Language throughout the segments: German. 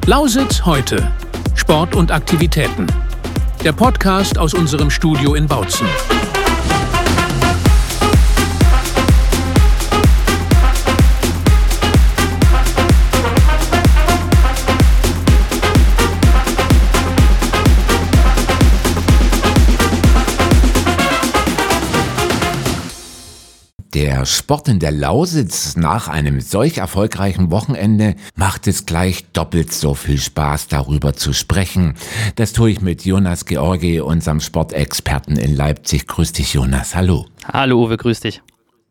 Lausitz heute. Sport und Aktivitäten. Der Podcast aus unserem Studio in Bautzen. Der Sport in der Lausitz nach einem solch erfolgreichen Wochenende macht es gleich doppelt so viel Spaß, darüber zu sprechen. Das tue ich mit Jonas Georgi, unserem Sportexperten in Leipzig. Grüß dich, Jonas. Hallo. Hallo Uwe, grüß dich.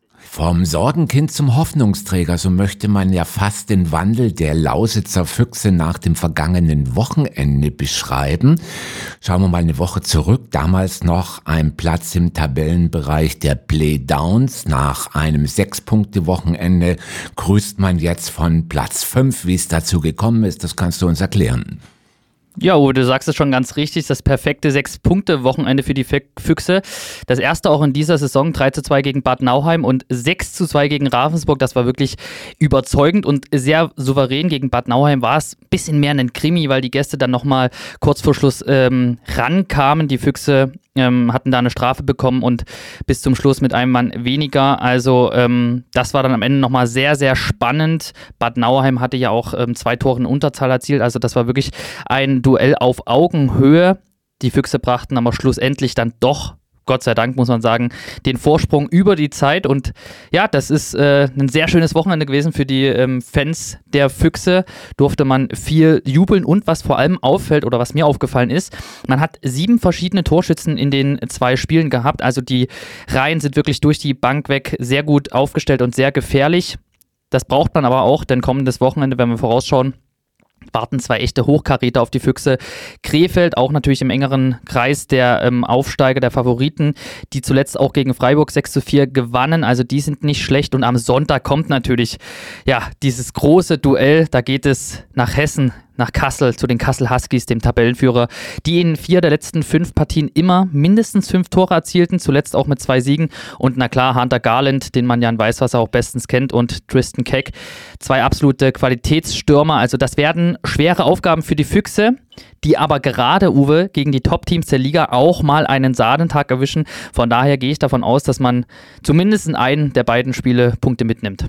Vom Sorgenkind zum Hoffnungsträger, so möchte man ja fast den Wandel der Lausitzer Füchse nach dem vergangenen Wochenende beschreiben. Schauen wir mal eine Woche zurück, damals noch ein Platz im Tabellenbereich der Playdowns. Nach einem 6-Punkte-Wochenende grüßt man jetzt von Platz 5. Wie es dazu gekommen ist, das kannst du uns erklären. Ja, Uwe, du sagst es schon ganz richtig, das perfekte 6-Punkte-Wochenende für die Füchse. Das erste auch in dieser Saison, 3:2 gegen Bad Nauheim und 6:2 gegen Ravensburg. Das war wirklich überzeugend und sehr souverän. Gegen Bad Nauheim war es ein bisschen mehr ein Krimi, weil die Gäste dann nochmal kurz vor Schluss rankamen. Die Füchse hatten da eine Strafe bekommen und bis zum Schluss mit einem Mann weniger. Also das war dann am Ende nochmal sehr, sehr spannend. Bad Nauheim hatte ja auch 2 Tore in Unterzahl erzielt. Also das war wirklich ein Duell auf Augenhöhe. Die Füchse brachten aber schlussendlich dann doch, Gott sei Dank, muss man sagen, den Vorsprung über die Zeit. Und ja, das ist ein sehr schönes Wochenende gewesen für die Fans der Füchse. Durfte man viel jubeln und was vor allem auffällt oder was mir aufgefallen ist, man hat 7 verschiedene Torschützen in den 2 Spielen gehabt. Also die Reihen sind wirklich durch die Bank weg sehr gut aufgestellt und sehr gefährlich. Das braucht man aber auch, denn kommendes Wochenende, wenn wir vorausschauen, warten 2 echte Hochkaräter auf die Füchse. Krefeld, auch natürlich im engeren Kreis der Aufsteiger, der Favoriten, die zuletzt auch gegen Freiburg 6:4 gewannen. Also die sind nicht schlecht. Und am Sonntag kommt natürlich dieses große Duell. Da geht es nach Hessen, nach Kassel, zu den Kassel Huskies, dem Tabellenführer, die in 4 der letzten 5 Partien immer mindestens 5 Tore erzielten, zuletzt auch mit 2 Siegen. Und na klar, Hunter Garland, den man ja in Weißwasser auch bestens kennt, und Tristan Keck, 2 absolute Qualitätsstürmer. Also das werden schwere Aufgaben für die Füchse, die aber gerade, Uwe, gegen die Top-Teams der Liga auch mal einen Sahnentag erwischen. Von daher gehe ich davon aus, dass man zumindest in einem der beiden Spiele Punkte mitnimmt.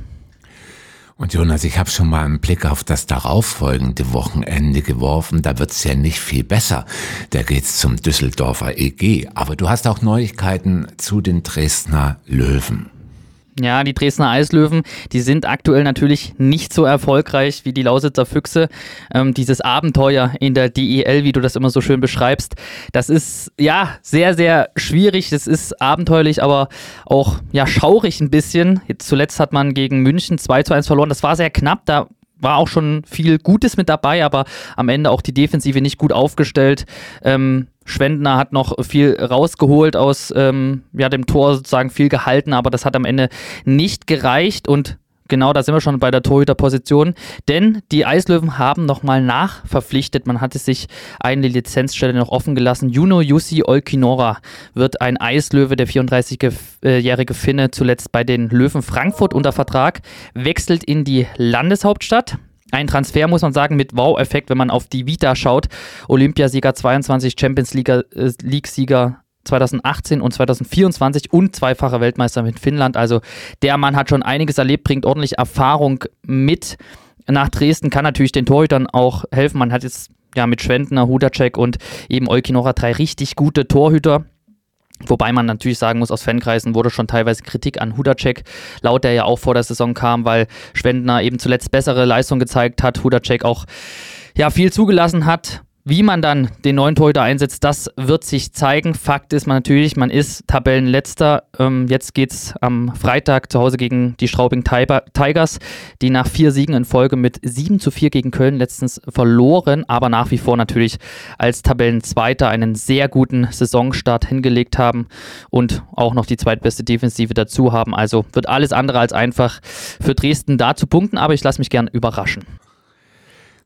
Und Jonas, ich habe schon mal einen Blick auf das darauffolgende Wochenende geworfen. Da wird's ja nicht viel besser. Da geht's zum Düsseldorfer EG. Aber du hast auch Neuigkeiten zu den Dresdner Löwen. Ja, die Dresdner Eislöwen, die sind aktuell natürlich nicht so erfolgreich wie die Lausitzer Füchse. Dieses Abenteuer in der DEL, wie du das immer so schön beschreibst, das ist ja sehr, sehr schwierig. Das ist abenteuerlich, aber auch schaurig ein bisschen. Jetzt zuletzt hat man gegen München 2:1 verloren. Das war sehr knapp, da war auch schon viel Gutes mit dabei, aber am Ende auch die Defensive nicht gut aufgestellt. Schwendner hat noch viel rausgeholt aus dem Tor, sozusagen viel gehalten, aber das hat am Ende nicht gereicht. Und genau, da sind wir schon bei der Torhüterposition, denn die Eislöwen haben nochmal nachverpflichtet. Man hatte sich eine Lizenzstelle noch offen gelassen. Juno Jussi Olkinuora wird ein Eislöwe, der 34-jährige Finne, zuletzt bei den Löwen Frankfurt unter Vertrag, wechselt in die Landeshauptstadt. Ein Transfer, muss man sagen, mit Wow-Effekt, wenn man auf die Vita schaut. Olympiasieger 22, Champions League-Sieger 2018 und 2024 und zweifacher Weltmeister mit Finnland. Also der Mann hat schon einiges erlebt, bringt ordentlich Erfahrung mit nach Dresden, kann natürlich den Torhütern auch helfen. Man hat jetzt mit Schwendner, Hudacek und eben Olkinuora 3 richtig gute Torhüter. Wobei man natürlich sagen muss, aus Fankreisen wurde schon teilweise Kritik an Hudacek laut, der ja auch vor der Saison kam, weil Schwendner eben zuletzt bessere Leistung gezeigt hat, Hudacek auch viel zugelassen hat. Wie man dann den neuen Torhüter einsetzt, das wird sich zeigen. Fakt ist man ist Tabellenletzter. Jetzt geht es am Freitag zu Hause gegen die Straubing Tigers, die nach 4 Siegen in Folge mit 7:4 gegen Köln letztens verloren, aber nach wie vor natürlich als Tabellenzweiter einen sehr guten Saisonstart hingelegt haben und auch noch die zweitbeste Defensive dazu haben. Also wird alles andere als einfach für Dresden da zu punkten, aber ich lasse mich gern überraschen.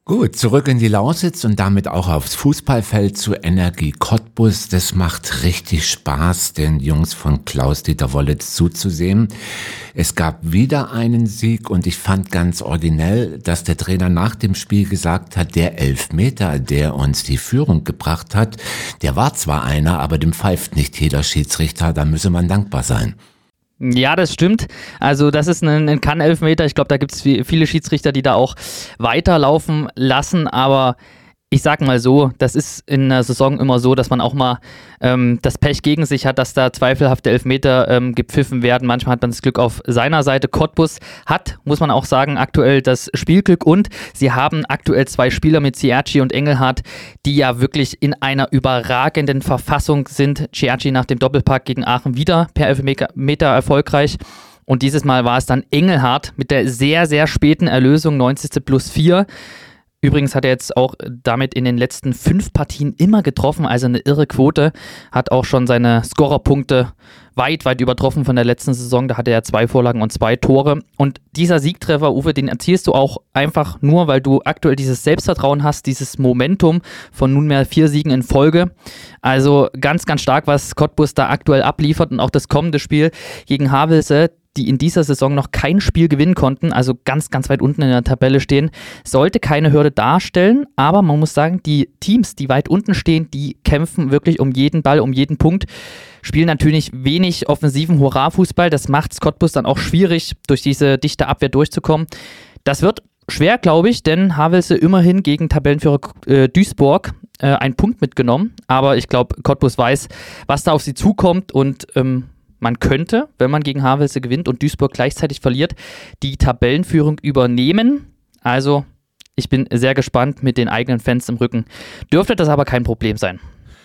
Gut, zurück in die Lausitz und damit auch aufs Fußballfeld zu Energie Cottbus. Das macht richtig Spaß, den Jungs von Klaus-Dieter Wollitz zuzusehen. Es gab wieder einen Sieg und ich fand ganz originell, dass der Trainer nach dem Spiel gesagt hat, der Elfmeter, der uns die Führung gebracht hat, der war zwar einer, aber dem pfeift nicht jeder Schiedsrichter, da müsse man dankbar sein. Ja, das stimmt. Also das ist ein Kann-Elfmeter. Ich glaube, da gibt es viele Schiedsrichter, die da auch weiterlaufen lassen. Aber ich sag mal so, das ist in der Saison immer so, dass man auch mal das Pech gegen sich hat, dass da zweifelhafte Elfmeter gepfiffen werden. Manchmal hat man das Glück auf seiner Seite. Cottbus hat, muss man auch sagen, aktuell das Spielglück und sie haben aktuell 2 Spieler mit Ciacci und Engelhardt, die ja wirklich in einer überragenden Verfassung sind. Ciacci nach dem Doppelpack gegen Aachen wieder per Elfmeter erfolgreich. Und dieses Mal war es dann Engelhardt mit der sehr, sehr späten Erlösung, 90+4. Übrigens hat er jetzt auch damit in den letzten 5 Partien immer getroffen, also eine irre Quote, hat auch schon seine Scorerpunkte weit, weit übertroffen von der letzten Saison, da hatte er 2 Vorlagen und 2 Tore und dieser Siegtreffer, Uwe, den erzielst du auch einfach nur, weil du aktuell dieses Selbstvertrauen hast, dieses Momentum von nunmehr 4 Siegen in Folge, also ganz, ganz stark, was Cottbus da aktuell abliefert und auch das kommende Spiel gegen Havelse, die in dieser Saison noch kein Spiel gewinnen konnten, also ganz, ganz weit unten in der Tabelle stehen, sollte keine Hürde darstellen, aber man muss sagen, die Teams, die weit unten stehen, die kämpfen wirklich um jeden Ball, um jeden Punkt, spielen natürlich wenig offensiven Hurra-Fußball, das macht Cottbus dann auch schwierig, durch diese dichte Abwehr durchzukommen. Das wird schwer, glaube ich, denn Havelse immerhin gegen Tabellenführer Duisburg einen Punkt mitgenommen, aber ich glaube, Cottbus weiß, was da auf sie zukommt und man könnte, wenn man gegen Havelse gewinnt und Duisburg gleichzeitig verliert, die Tabellenführung übernehmen. Also ich bin sehr gespannt mit den eigenen Fans im Rücken. Dürfte das aber kein Problem sein.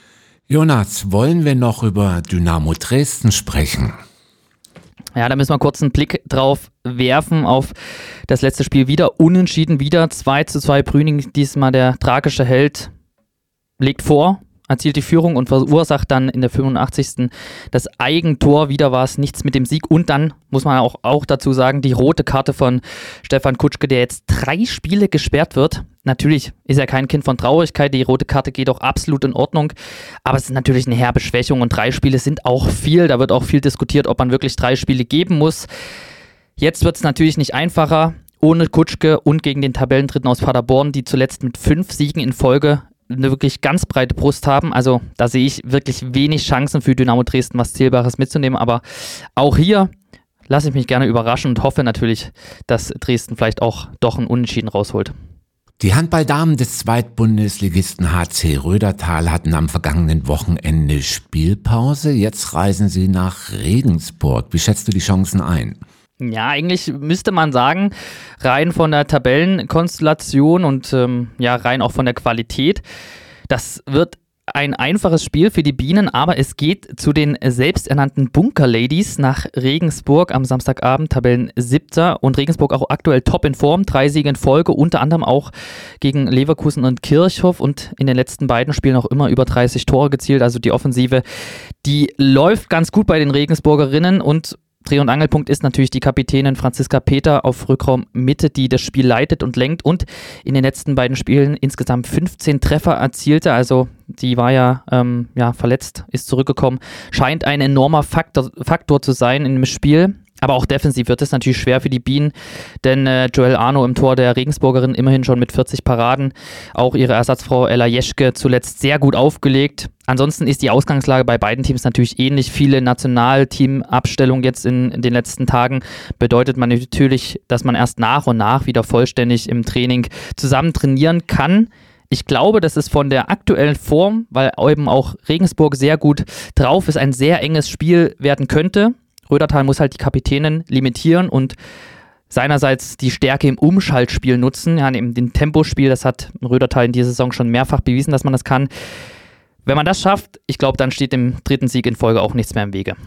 Jonas, wollen wir noch über Dynamo Dresden sprechen? Ja, da müssen wir kurz einen Blick drauf werfen auf das letzte Spiel. Wieder unentschieden, wieder 2:2 Brüning. Diesmal der tragische Held legt vor, erzielt die Führung und verursacht dann in der 85. das Eigentor. Wieder war es nichts mit dem Sieg. Und dann muss man auch dazu sagen, die rote Karte von Stefan Kutschke, der jetzt 3 Spiele gesperrt wird. Natürlich ist er kein Kind von Traurigkeit. Die rote Karte geht auch absolut in Ordnung. Aber es ist natürlich eine herbe Schwächung und 3 Spiele sind auch viel. Da wird auch viel diskutiert, ob man wirklich 3 Spiele geben muss. Jetzt wird es natürlich nicht einfacher. Ohne Kutschke und gegen den Tabellendritten aus Paderborn, die zuletzt mit 5 Siegen in Folge eine wirklich ganz breite Brust haben. Also da sehe ich wirklich wenig Chancen für Dynamo Dresden, was Zählbares mitzunehmen. Aber auch hier lasse ich mich gerne überraschen und hoffe natürlich, dass Dresden vielleicht auch doch ein Unentschieden rausholt. Die Handballdamen des Zweitbundesligisten HC Rödertal hatten am vergangenen Wochenende Spielpause. Jetzt reisen sie nach Regensburg. Wie schätzt du die Chancen ein? Ja, eigentlich müsste man sagen, rein von der Tabellenkonstellation und rein auch von der Qualität, das wird ein einfaches Spiel für die Bienen, aber es geht zu den selbsternannten Bunker-Ladies nach Regensburg am Samstagabend, Tabellen-7. Und Regensburg auch aktuell top in Form, 3 Siege in Folge, unter anderem auch gegen Leverkusen und Kirchhoff und in den letzten beiden Spielen auch immer über 30 Tore gezielt, also die Offensive, die läuft ganz gut bei den Regensburgerinnen und Dreh- und Angelpunkt ist natürlich die Kapitänin Franziska Peter auf Rückraummitte, die das Spiel leitet und lenkt und in den letzten beiden Spielen insgesamt 15 Treffer erzielte. Also die war ja verletzt, ist zurückgekommen. Scheint ein enormer Faktor zu sein in dem Spiel. Aber auch defensiv wird es natürlich schwer für die Bienen, denn Joelle Arno im Tor der Regensburgerin immerhin schon mit 40 Paraden. Auch ihre Ersatzfrau Ella Jeschke zuletzt sehr gut aufgelegt. Ansonsten ist die Ausgangslage bei beiden Teams natürlich ähnlich. Viele Nationalteamabstellungen jetzt in den letzten Tagen bedeutet man natürlich, dass man erst nach und nach wieder vollständig im Training zusammen trainieren kann. Ich glaube, dass es von der aktuellen Form, weil eben auch Regensburg sehr gut drauf ist, ein sehr enges Spiel werden könnte. Rödertal muss halt die Kapitänin limitieren und seinerseits die Stärke im Umschaltspiel nutzen, ja, eben den Tempospiel, das hat Rödertal in dieser Saison schon mehrfach bewiesen, dass man das kann. Wenn man das schafft, ich glaube, dann steht dem 3. Sieg in Folge auch nichts mehr im Wege.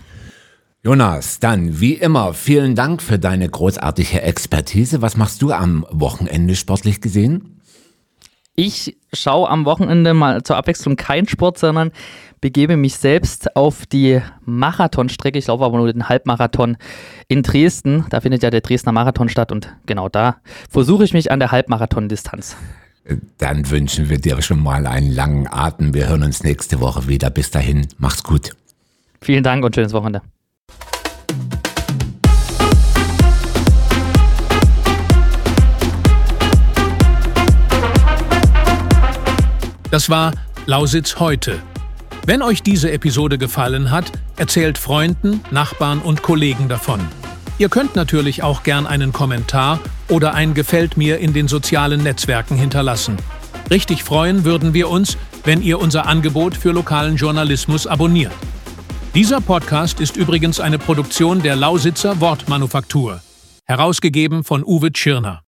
Jonas, dann wie immer vielen Dank für deine großartige Expertise. Was machst du am Wochenende sportlich gesehen? Ich schaue am Wochenende mal zur Abwechslung keinen Sport, sondern begebe mich selbst auf die Marathonstrecke. Ich laufe aber nur den Halbmarathon in Dresden. Da findet ja der Dresdner Marathon statt und genau da versuche ich mich an der Halbmarathon-Distanz. Dann wünschen wir dir schon mal einen langen Atem. Wir hören uns nächste Woche wieder. Bis dahin, mach's gut. Vielen Dank und schönes Wochenende. Das war Lausitz heute. Wenn euch diese Episode gefallen hat, erzählt Freunden, Nachbarn und Kollegen davon. Ihr könnt natürlich auch gern einen Kommentar oder ein Gefällt mir in den sozialen Netzwerken hinterlassen. Richtig freuen würden wir uns, wenn ihr unser Angebot für lokalen Journalismus abonniert. Dieser Podcast ist übrigens eine Produktion der Lausitzer Wortmanufaktur. Herausgegeben von Uwe Tschirner.